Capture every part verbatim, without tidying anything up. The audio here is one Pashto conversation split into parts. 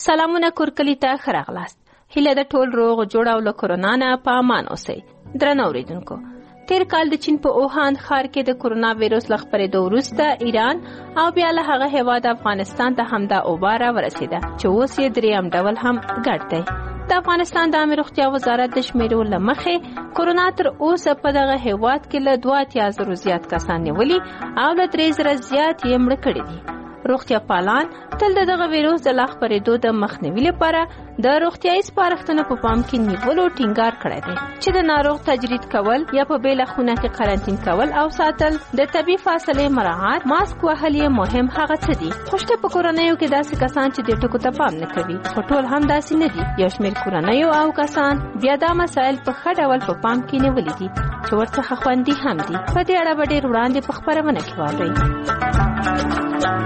سلامونه کورکلی ته ښه راغلاست. هیله ده ټول روغ جوړ او له کرونا نه په امان اوسئ. درنو اوریدونکو، تیر کال د چین په اوهان ښار کې د کرونا ویروس له خپرېدو وروسته ایران او بیا له هغه هېواد افغانستان ته همدا اوبه راورسېده چې اوس یې درېیم ډول هم ګډ دی. د افغانستان د عامه روغتیا وزارت د شمیرو له مخې کرونا تر اوسه په دغه هېواد کې له دوه اتیا زرو زیات کسان نیولي او له درې زره زیات یې مړه کړي دي. روغتیا پالان تل د دغه ویروس د لا خپرېدو د مخنیوي لپاره د روغتیایي سپارښتنو په پام کې نیولو ټینګار کړی دی چې د ناروغ تجرید کول یا په بیله خونه کې قرنطین کول او ساتل، د طبي فاصلې مراعات، ماسک وهل یې مهم هغه څه دي. خو شته په کورنیو کې داسې کسان چې دې ټکو ته پام نه کوي. خو ټول هم داسې نه دي. یو شمېر کورنیو او کسان بیا دا مسایل په ښه ډول په پام کې نیولي دي چې ورڅخه خوندي هم دي. په دې اړه به ډېر وړاندې په خپرونه کې واورئ.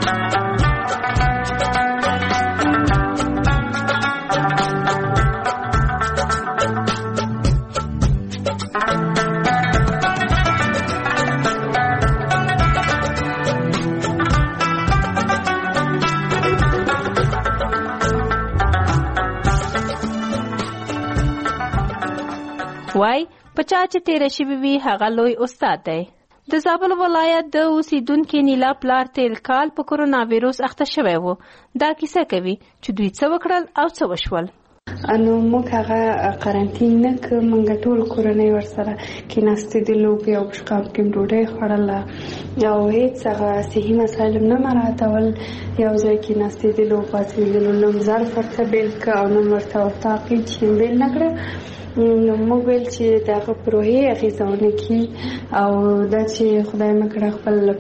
وای په چا چې تیره شوي وي هغه لوی استاد دی. د زابل ولایت د اوسیدونکي نیلا پلار تېر کال په کرونا ویروس اخته شوی و. دا کیسه کوي چې دوی څه وکړل او څه وشول. انو موږ هغه قرنطین نه کړ، موږ ټول کورنۍ ورسره کېناستېدلو، په یو شکاف کې ډوډۍ خوړله او هېڅ هغه صحي مسایل نه مراعاتول. یو ځای کېناستېدلو، پاڅېدلو، نوم ظرف ورته بېل کړه او نوم ورته ورته چې بېل نه کړه. نو موږ ویل چې د هغه په روحي اغېزه ونه کړي او دا چې خدای مکړه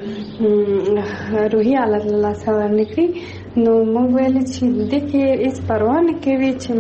خپل روحي حالت له لاسه ورنه کړي. نو موږ ویل چې دې کې هېڅ پروا نه کوي چې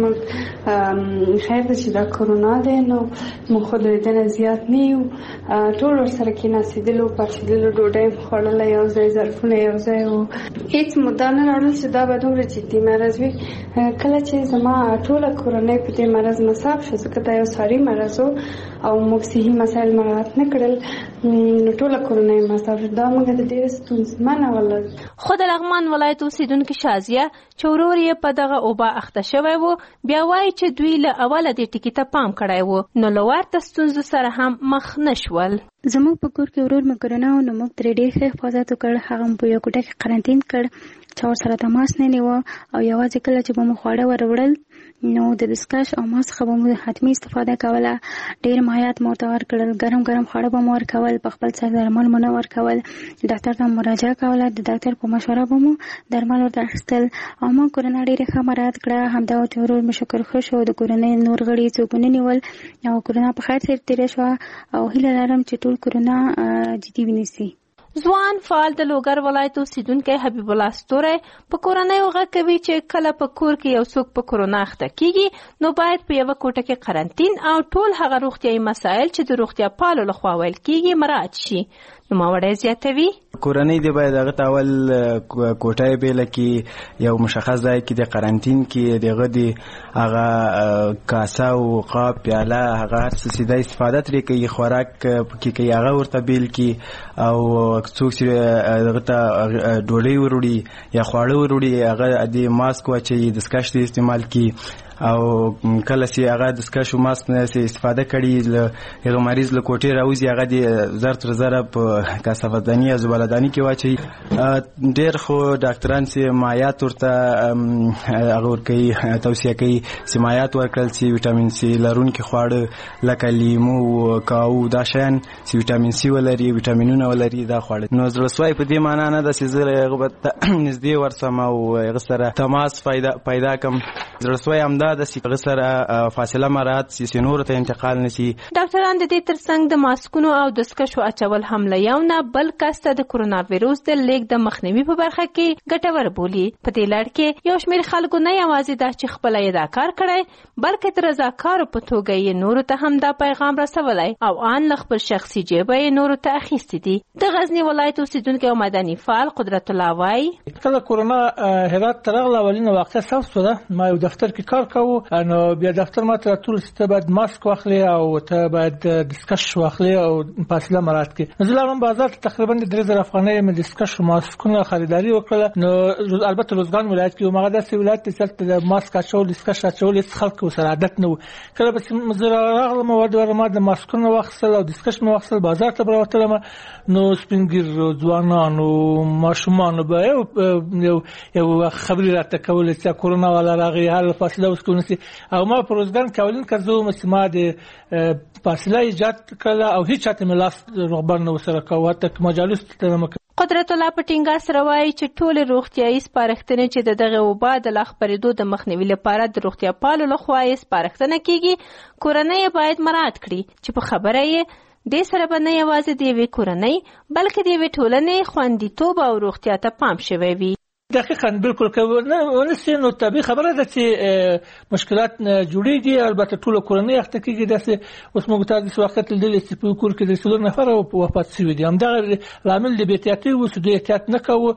موږ خیر ده چې دا کرونا دی، نو موږ خو د دې نه زیات نه یو. ټول ورسره کېناستېدلو، پاڅېدلو، ډوډۍ مو خوړله، یو ځای ظرفونه یو ځای وو. هېڅ مدعا نه راوړل چې دا به دومره جدي مرض وي. کله چې زما ټوله کورنۍ په دې مرض مصاب شو، ځکه دا یو ساري مرض و او موږ صحي مسایل مراعات نه کړل، نو ټوله کورنۍ مصاب شو. دا موږ ته ډېره ستونزمنه وله. خو د لغمان ولایت اوسېدونکي شازیه چې ورور یې په دغه اوبه اخته شوی و، بیا وایي چې دوی له اوله دې ټکي ته پام کړی و، نو له ورته ستونزو سره هم مخ نه شول. زموږ په کور کې ورور مې کرونا و، نو موږ ترې ډېر ښه حفاظت وکړ. هغه مو په یو کوټه کې قرنطین کړ، چا ورسره تماس نه نیوه او یوازې کله چې به مو خواړه ور وړل نو د دستکش او ماسک څخه به مو حتمي استفاده کوله. ډېر مایعات مو ورته ورکړل، ګرم ګرم خواړه به مو ورکول، په خپل سر درمل مو نه ورکول، ډاکټر ته مراجعه کوله، د ډاکټر په مشوره به مو درمل ورته اخیستل او موږ کرونا ډېره ښه مراعات کړه. همدا چې ورور مې شکر ښه شو، د کورنۍ نور غړي څوک ونه نیول او کرونا په خیر سره تېره شوه او هیله لرم چې ټول کرونا جدي ونیسي. ځوان فعال د لوګر ولایت اوسیدونکی حبیب الله ستوری په کورنیو غږ کوي چې کله په کور کې یو څوک په کرونا اخته کیږي نو باید په یوه کوټه کې قرنطین او ټول هغه روغتیایي مسایل چې د روغتیا پالو لخوا ویل کیږي مراعات شي. نوموړی زیاتوي کورنۍ دی باید هغه ته اول کوټه یې بیله کړي، یو مشخص ځای کې د قرنطین کې دغه د هغه کاسه او قاب پیاله هغه هر څه سیده استفاده ترې کوي، خوراک پکې کوي هغه ورته بیل کړي او څوک چې دغه ته ډوډۍ وروړي یا خواړه وروړي هغه د ماسک واچوي، دستکش دې استعمال کړي او کله چې هغه دستکش او ماسک نه استفاده کړي هغه مریض له کوټې راوځي هغه د زر تر زره په کثافتداني یا زبالهداني کې واچوي. ډېر خو ډاکټران چې مایعات ورته هغه ورکوي، توصیه کوي چې مایعات ورکړل چې ویټامین سي لرونکي خواړه لکه لیمو، کاو، دا شیان چې ویټامین سي ولري، ویټامینونه ولري، دا خواړه. نو زړهسوی په دې معنا نه ده چې زه هغه به نږدې ورسم او هغه سره تماس پیدا کړم. زړهسوی همدا ده چې هغه سره فاصله مراعات شي چې نورو ته انتقال نه شي. ډاکټران د دې ترڅنګ د ماسکونو او دستکشو اچول هم له یو نه بل کس ته د کرونا ویروس د لیږد د مخنیوي په برخه کې ګټور بولي. په دې لړ کې یو شمېر خلکو نه یوازې دا چې خپله یې دا کار کړی بلکې د رضاکارو په توګه یې نورو ته هم دا پیغام رسولی او آن له خپل شخصي جیبه یې نورو ته اخیستي دي. د غزني ولایت اوسېدونکی او مدني فعال قدرت الله وایي کله کرونا هرات ته راغله اولینه واقعه ثبت شوه، ما یو د دفتر کې کار کوو نو بیا دفتر ماته ټول ست باید ماسک واخلي او ته باید دسکش واخلي او فاصله مراعات کړي. زه لاړم بازار ته تقریبا درې زره افغانۍ مې دسکش ماسکونه خریداري وکړه. نو البته روزګان ولایت کې مغه داسې ولایت چې د ماسک اچول دسکش اچول خلک سره عادت نه و. کله به مزرا راغلم او د ورما د ماسکونه واخصل او دسکش مې واخصل بازار ته راوتلم. نو سپینګر ځوانانو ماشومان به یو یو خبري راته کول چې کورونا ولا راغی حال فاصله وسکونه او ما پروزګان کولین کزو مسما د فاصله ایجاد کړه او هیڅ چاته ملاس رغبر نه وسره کوه ته مجالس ته قدرت الله پټینګا سره وایي چې ټول روغتيایي سپارښتنې چې دغه وبا د لاخ پریدو د مخنیوي لپاره د روغتیا پالو لخوا یې سپارښتنه کیږي کورنۍ باید مراعات کړي چې په خبره یې د سره باندې یوازې د وی کورنۍ بلکې د وی ټولنې خوندیتوب او روغتیا ته پام شوی وي. دقیقاً بالکل کوونه ونسي نو طبي خبره ده چې مشکلات جوړيږي البته ټول کورنۍ اخته کېږي داسې اوس موږ ته د وخت لیدل چې په کور کې د څلور نفر او وفات شوي دي. هم دا لامل د بیتیاتي و سود احتیاط نه کوو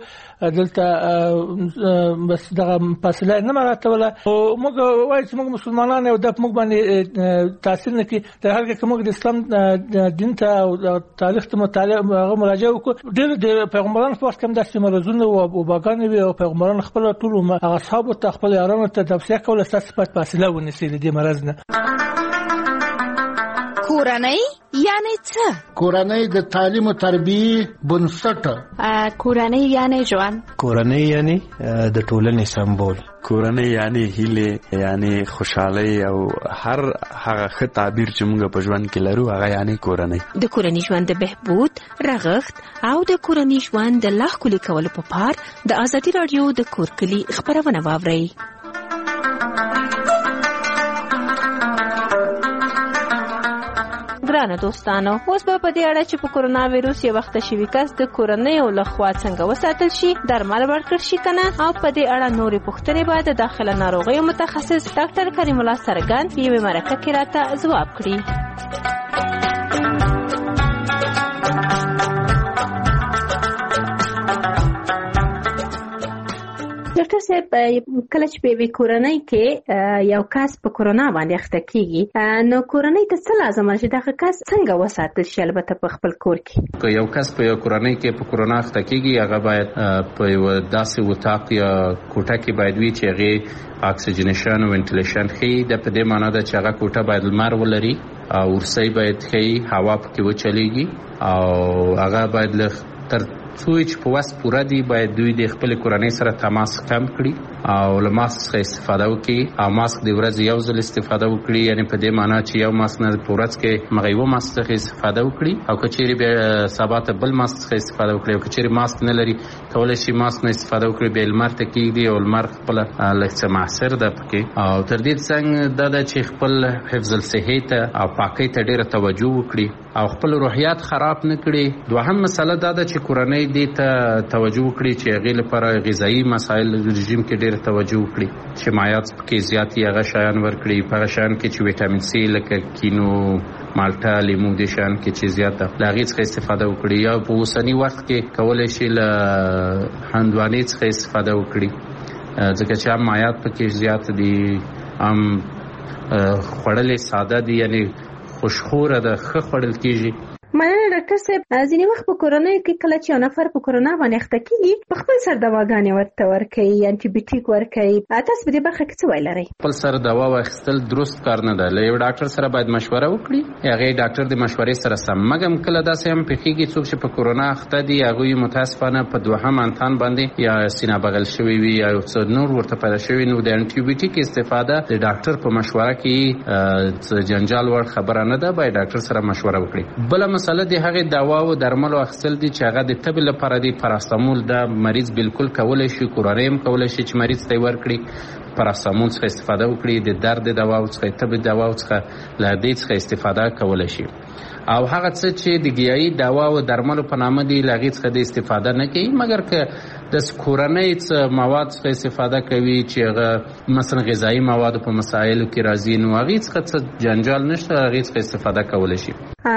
دلته بس دغه فاصله نه مراتبه او موږ وایي چې موږ مسلمانان او د موږ باندې تاثیر نه کوي تر هغه چې موږ د اسلام دین ته او تاریخ ته مطالعه مراجعه وکړو. ډېر د پیغمبرانو په وخت کې داسې مرزونه او باغان او پیغمبران خپل ټول اصحاب ته خپل یارانو ته توصیه کوله چې په فاصله ونیسي د دې مرز نه. کورنۍ یعنی څه؟ کورنۍ د تعلیم او تربیه بنسټ. کورنۍ یعنی ژوند. کورنۍ یعنی د ټولنې سمبول. کورنۍ یعنی هیله یعنی خوشحالي او هر هغه ښه تعبیر چې موږ په ژوند کې لرو هغه یعنی کورنۍ. د کورنۍ ژوند د بهبود رغښت او د کورنۍ ژوند د لا ښکلي کولو په پار د ازادي رادیو د کور کلی خبرونه واورئ. ګرانه دوستانو اوس به په دې اړه چې په کورونا وایروس یو وخت شوی کس د کورنۍ او لخوا څنګه وساتل شي درمل ورکړ شي کنه او په دې اړه نورې پوښتنې باید د داخله ناروغیو متخصص ډاکټر کریم الله سرګان په یوه مرکه کې راته ځواب کړي. ډاکټر صاحب کله چې په کورنۍ کې یو کس په کورونا باندې اخته کیږي نو کورنۍ ته څه لازم شي دغه کس څنګه وساتل شي البته په خپل کور کې؟ که یو کس په کورنۍ کې په کورونا اخته کیږي هغه باید په یو داسې وطاق یا کوټه کې باید وي چې هغه اکسیجنیشن او وینټیلیشن خي د په دې معنی ده چې هغه کوټه باید لمر ولري او ورسي باید خي هوا پکې وچلېږي او هغه باید له تر څو چې په واس پورا دی باید دوی د خپل کورنۍ سره تماس کم کړي او له ماسک څخه استفاده وکړي او ماسک د ورځې یو ځل استفاده وکړي یعنی په دې معنی چې یو ماسک نه په ورځ کې مغیو ماسک څخه استفاده وکړي او کچېری به سبا ته بل ماسک څخه استفاده وکړي او کچېری ماسک نه لري کولای شي ماسک نه استفاده وکړي به لمر ته کېږي او لمر خپل لکه معاصر ده پکې او تر دې څنګه دا چې خپل حفظ الصحه ته او پاکۍ ته ډېر توجه وکړي او خپل روحیات خراب نه کړي. دوهم مسله دا ده چې کورنۍ دې ته توجه وکړي چې هغې لپاره غذایي مسایل رژیم کې ډېر توجه وکړي چې مایعات پکې زیات هغه شیان ورکړي په هغه شیان کې چې ویټامین سي لکه کینو مالټه لیمو دې شیان کې چې زیاته له هغې څخه استفاده وکړي یا په اوسني وخت کې کولی شي له هندوانې څخه استفاده وکړي ځکه چې هم مایعات پکې زیات دي هم خوړلې ساده دي یعنی خوشخوره ده ښه خوړل کېږي. مننه ډاکټر صاحب ځینې وخت په کورنۍ کې کله چې یو نفر په کورونا باندې اخته کېږي په خپل سر دواګانې ورته ورکوي انټي بیوټیک ورکوي تاسو په دې برخه کې څه ویل لرئ؟ خپل سر دوا واخیستل درست کار نه ده. له یو ډاکټر سره باید مشوره وکړي هغې ډاکټر د مشورې سره سم مګم کله داسې هم پېښېږي څوک چې په کورونا اخته دي هغوی متاسفانه په دوهم انتان باندې یا سینه بغل شوي وي یا یو څه نور ورته پیدا شوي نو د انټي بیوټیک استفاده د ډاکټر په مشوره کې جنجال وړ خبره نه ده باید ډاکټر سره مشوره وکړي. بله مسله د هغې دوا او درملو اخیستل دي چې هغه د تبې لپاره دي. پاراسټامول دا مریض بالکل کولی شي کورنۍ هم کولی شي چې مریض ته یې ورکړي پاراسټامول څخه استفاده وکړي د درد دواو څخه تبې دواو څخه له دې څخه استفاده کولی شي او هغه څه چې د ګیايي دوا او درملو په نامه دي له هغې څخه د استفاده نه کوي مګر که د کورنۍ څه مواد څخه استفاده کوي چې هغه مثلا غذایي موادو په مسایلو کې راځي نو هغې څخه څه جنجال نشته هغې څخه استفاده کولی شي. او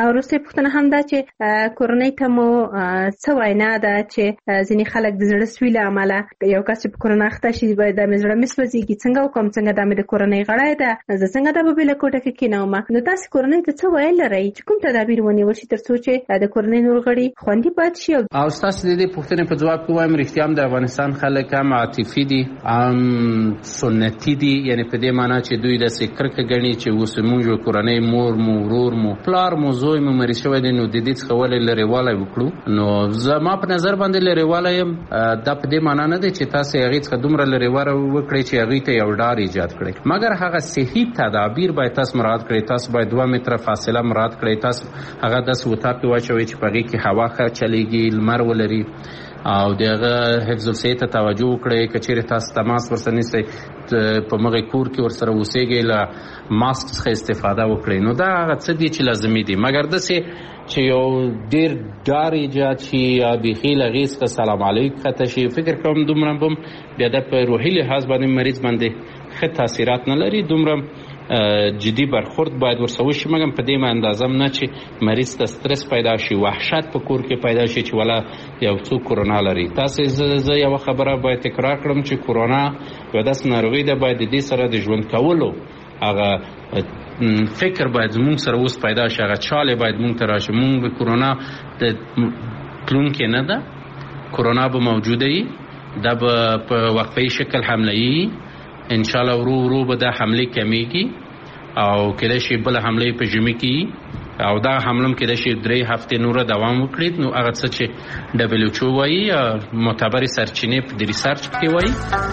او وروسته پوښتنه هم ده چې کورنۍ ته مو څه وینا ده چې ځینې خلک د زړه سوي له امله یو کس چې په کرونا اخته شي د مې زړه مې سوځېږي څنګه وکړم څنګه دا مې د کورنۍ غړی ده زه څنګه دا به بېله کوټه کې کېنوم. نو تاسې کورنۍ ته څه ویل لرئ چې کوم تدابیر ونیول شي تر څو چې د کورنۍ نور غړي خوندي پاتې شي؟ او ستاسو د دې پوښتنې په ځواب کې وایم رښتیا هم د افغانستان خلک هم عاطفي دي هم سنتي دي، یعنې په دې معنا چې دوی داسې کرکه ګڼي چې اوس موږ کورنۍ مور مو ورور مو پلار مو زوی مو مریض شوی دی نو د دې څخه ولې لرېوالی وکړو. نو زما په نظر باندې لرېوالی یم دا په دې معنا نه دی چې تاسې هغې څخه دومره لرېوالی وکړئ چې هغوی ته یو ډار ایجاد کړئ، مګر هغه صحي تدابیر باید تاسو مراعات کړئ. تاسو باید دوه متره فاصله مراعات کړئ. تاسو هغه داسې وطاق کې واچوئ چې په هغې کې هوا ښه چلیږي، لمر ولري او دغه حفظ الصحې ته توجه وکړئ. که چیرې تاسو تماس ورسره نیسئ په مغې کور کې ورسره اوسېږئ له ماسک څخه استفاده وکړئ. نو دا هغه څه دي چې لازمي دي، مګر داسې چې یو ډېر ډار ایجاد شي یا بیخي له هغې څخه سلام علیک ښکته شي، فکر کوم دومره به بیا د په روحي لحاظ باندې مریض باندې ښه تاثیرات نه لري. دومره جدي برخورد باید ورسره وشي، مګر په دې اندازه نه چې مریض ته سترس پیدا شي، وحشت په کور کې پیدا شي چې ولا یو څوک کرونا لري. تاسې زه یوه خبره باید تکرار کړم چې کرونا یوه داسې ناروغي ده، باید د دې سره د ژوند کولو هغه فکر باید زمونږ سره اوس پیدا شي، هغه چاله باید مونږ ته راشي. مونږ به کرونا د تلونکې نه ده، کرونا به موجوده وي، دا به په وقفه‌ای شکل حمله وي. ان شاء الله ورو ورو به دا حمله کمیږي او کله شي بل حمله په ژمي کې او دا حمله کله شي درې هفته نور دوام وکړي. نو هغه څه چې دبليو ایچ او وايي معتبر سرچینې په ریسرچ کې وايي.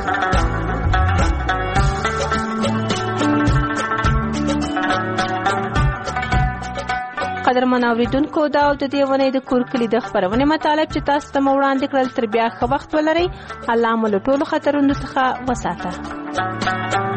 قدرمن اوریدونکو دا او د دې ونې د کور کلی د خبرونه مطالب چې تاسو ته وړاندې کړل تر بیا ښه وخت ولرئ. الله مو له ټولو خطرونو څخه وساته.